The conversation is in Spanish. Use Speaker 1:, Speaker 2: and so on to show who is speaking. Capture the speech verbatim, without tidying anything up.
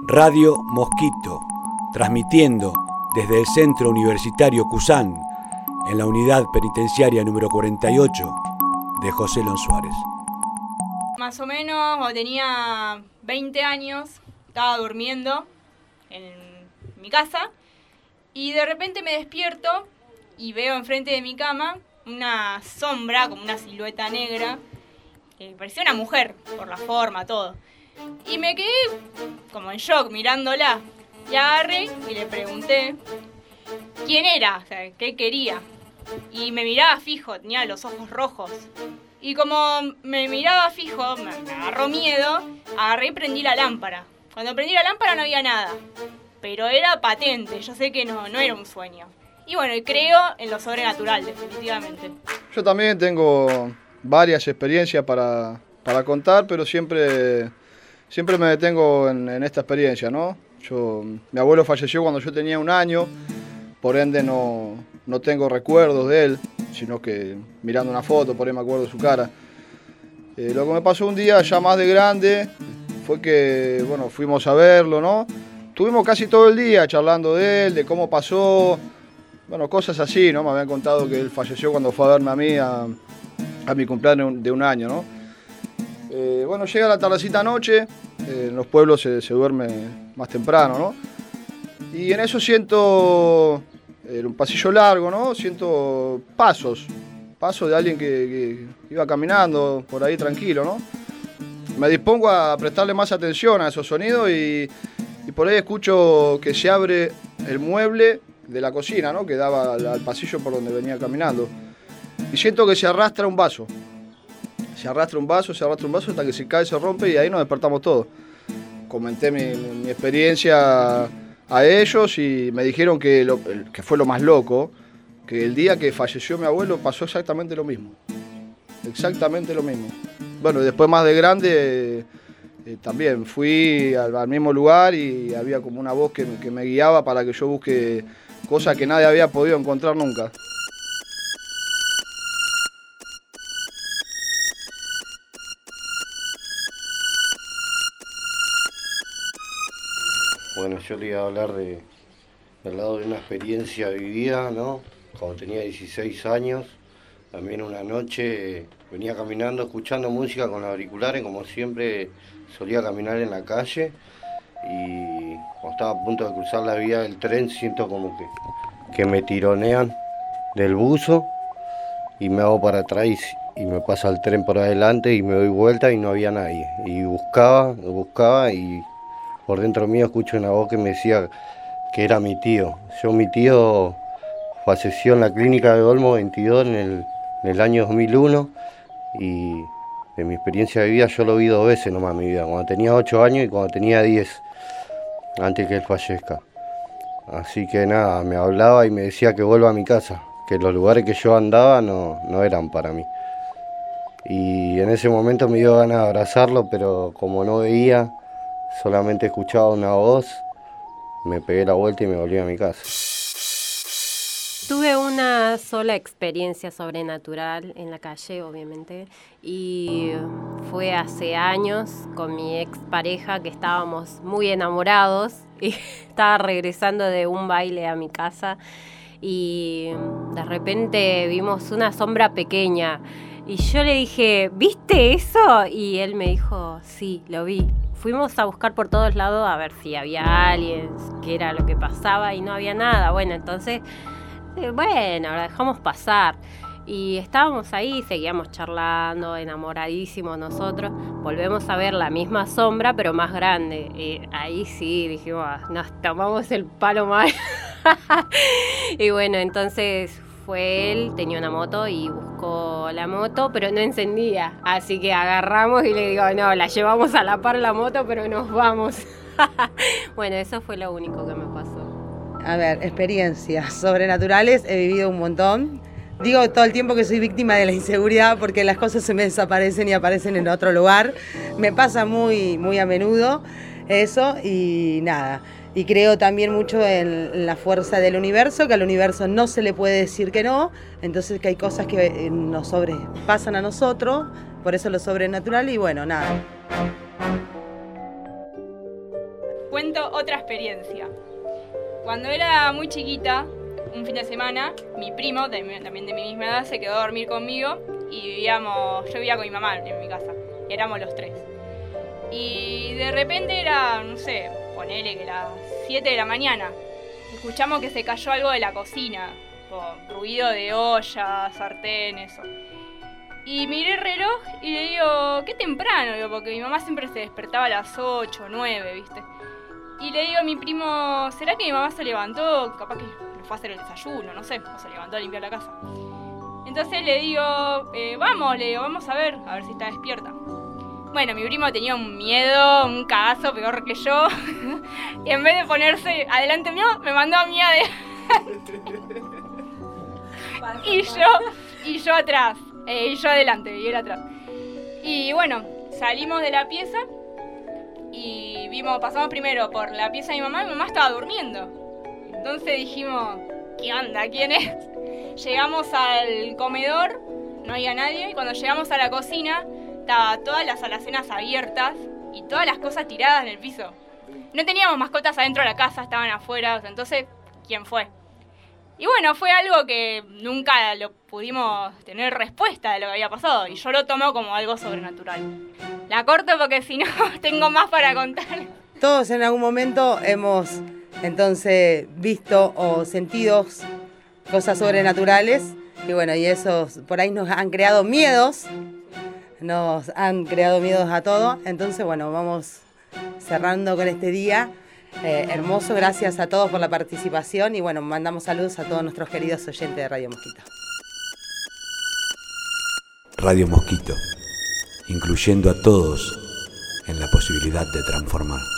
Speaker 1: Radio Mosquito, transmitiendo desde el Centro Universitario Cusán, en la unidad penitenciaria número cuarenta y ocho de José Lon Suárez.
Speaker 2: Más o menos, cuando tenía veinte años, estaba durmiendo en mi casa y de repente me despierto y veo enfrente de mi cama una sombra, como una silueta negra, que parecía una mujer, por la forma, todo. Y me quedé como en shock mirándola. Y agarré y le pregunté quién era, o sea, qué quería. Y me miraba fijo, tenía los ojos rojos. Y como me miraba fijo, me, me agarró miedo, agarré y prendí la lámpara. Cuando prendí la lámpara no había nada, pero era patente, yo sé que no, no era un sueño. Y bueno, y creo en lo sobrenatural, definitivamente.
Speaker 3: Yo también tengo varias experiencias para, para contar, pero siempre, siempre me detengo en, en esta experiencia, ¿no? Yo, mi abuelo falleció cuando yo tenía un año, por ende no, no tengo recuerdos de él, sino que mirando una foto, por ahí me acuerdo de su cara. Eh, lo que me pasó un día ya más de grande fue que, bueno, fuimos a verlo, ¿no? Estuvimos casi todo el día charlando de él, de cómo pasó, bueno, cosas así, ¿no? Me habían contado que él falleció cuando fue a verme a mí a, a mi cumpleaños de un año, ¿no? Eh, bueno, llega la tardecita noche, eh, en los pueblos se, se duerme más temprano, ¿no? Y en eso siento, en un pasillo largo, ¿no? Siento pasos, pasos de alguien que, que iba caminando por ahí tranquilo, ¿no? Me dispongo a prestarle más atención a esos sonidos y, y por ahí escucho que se abre el mueble de la cocina, ¿no? Que daba al, al pasillo por donde venía caminando. Y siento que se arrastra un vaso. Se arrastra un vaso, se arrastra un vaso hasta que se cae, se rompe y ahí nos despertamos todos. Comenté mi, mi experiencia a ellos y me dijeron que, lo, que fue lo más loco, que el día que falleció mi abuelo pasó exactamente lo mismo. Exactamente lo mismo. Bueno, después más de grande eh, también fui al, al mismo lugar y había como una voz que, que me guiaba para que yo busque cosas que nadie había podido encontrar nunca.
Speaker 4: Bueno, yo le iba a hablar de, del lado de una experiencia vivida, ¿no? Cuando tenía dieciséis años, también una noche eh, venía caminando, escuchando música con los auriculares, como siempre solía caminar en la calle, y cuando estaba a punto de cruzar la vía del tren siento como que, que me tironean del buzo y me hago para atrás y, y me pasa el tren por adelante y me doy vuelta y no había nadie. Y buscaba, buscaba y por dentro mío escucho una voz que me decía que era mi tío. Yo, mi tío falleció en la clínica de Olmo veintidós en el, en el año dos mil uno y de mi experiencia de vida yo lo vi dos veces nomás en mi vida, cuando tenía ocho años y cuando tenía diez, antes que él fallezca. Así que nada, me hablaba y me decía que vuelva a mi casa, que los lugares que yo andaba no, no eran para mí. Y en ese momento me dio ganas de abrazarlo, pero como no veía, solamente escuchaba una voz, me pegué la vuelta y me volví a mi casa.
Speaker 5: Tuve una sola experiencia sobrenatural en la calle, obviamente, y fue hace años con mi expareja que estábamos muy enamorados y estaba regresando de un baile a mi casa y de repente vimos una sombra pequeña y yo le dije, ¿viste eso? Y él me dijo, sí, lo vi. Fuimos a buscar por todos lados a ver si había alguien, qué era lo que pasaba y no había nada. Bueno, entonces, eh, bueno, la dejamos pasar. Y estábamos ahí, seguíamos charlando, enamoradísimos nosotros. Volvemos a ver la misma sombra, pero más grande. Y ahí sí, dijimos, nos tomamos el palo mal. Y bueno, entonces fue él, tenía una moto y buscó la moto, pero no encendía. Así que agarramos y le digo, no, la llevamos a la par la moto, pero nos vamos. Bueno, eso fue lo único que me pasó.
Speaker 6: A ver, experiencias sobrenaturales, he vivido un montón. Digo todo el tiempo que soy víctima de la inseguridad porque las cosas se me desaparecen y aparecen en otro lugar. Me pasa muy, muy a menudo eso y nada. Y creo también mucho en la fuerza del universo, que al universo no se le puede decir que no, entonces que hay cosas que nos sobrepasan a nosotros, por eso lo sobrenatural y bueno, nada.
Speaker 2: cuento otra experiencia. Cuando era muy chiquita, un fin de semana, mi primo, también de mi misma edad, se quedó a dormir conmigo y vivíamos, yo vivía con mi mamá en mi casa, y éramos los tres. Y de repente era, no sé, ponele que las siete de la mañana, escuchamos que se cayó algo de la cocina, por ruido de olla, sartén, eso. Y miré el reloj y le digo, qué temprano, digo, porque mi mamá siempre se despertaba a las ocho, nueve, ¿viste? Y le digo a mi primo, ¿será que mi mamá se levantó? Capaz que fue a hacer el desayuno, no sé, o se levantó a limpiar la casa. Entonces le digo, eh, vamos, le digo, vamos a ver, a ver si está despierta. Bueno, mi primo tenía un miedo, un cagazo peor que yo. Y en vez de ponerse adelante mío, me mandó a mí adelante. y yo, y yo atrás, eh, y yo adelante, y él atrás. Y bueno, salimos de la pieza y vimos, pasamos primero por la pieza de mi mamá, y mi mamá estaba durmiendo. Entonces dijimos, ¿qué onda? ¿Quién es? Llegamos al comedor, no había nadie, y cuando llegamos a la cocina, estaban todas las alacenas abiertas y todas las cosas tiradas en el piso. No teníamos mascotas adentro de la casa, estaban afuera, o sea, entonces, ¿quién fue? Y bueno, fue algo que nunca lo pudimos tener respuesta de lo que había pasado, y yo lo tomo como algo sobrenatural. La corto porque si no, tengo más para contar.
Speaker 6: Todos en algún momento hemos entonces visto o sentido cosas sobrenaturales, y bueno, y esos por ahí nos han creado miedos, nos han creado miedos a todo. Entonces, bueno, vamos cerrando con este día eh, hermoso. Gracias a todos por la participación y bueno, mandamos saludos a todos nuestros queridos oyentes de Radio Mosquito.
Speaker 1: Radio Mosquito, incluyendo a todos en la posibilidad de transformar.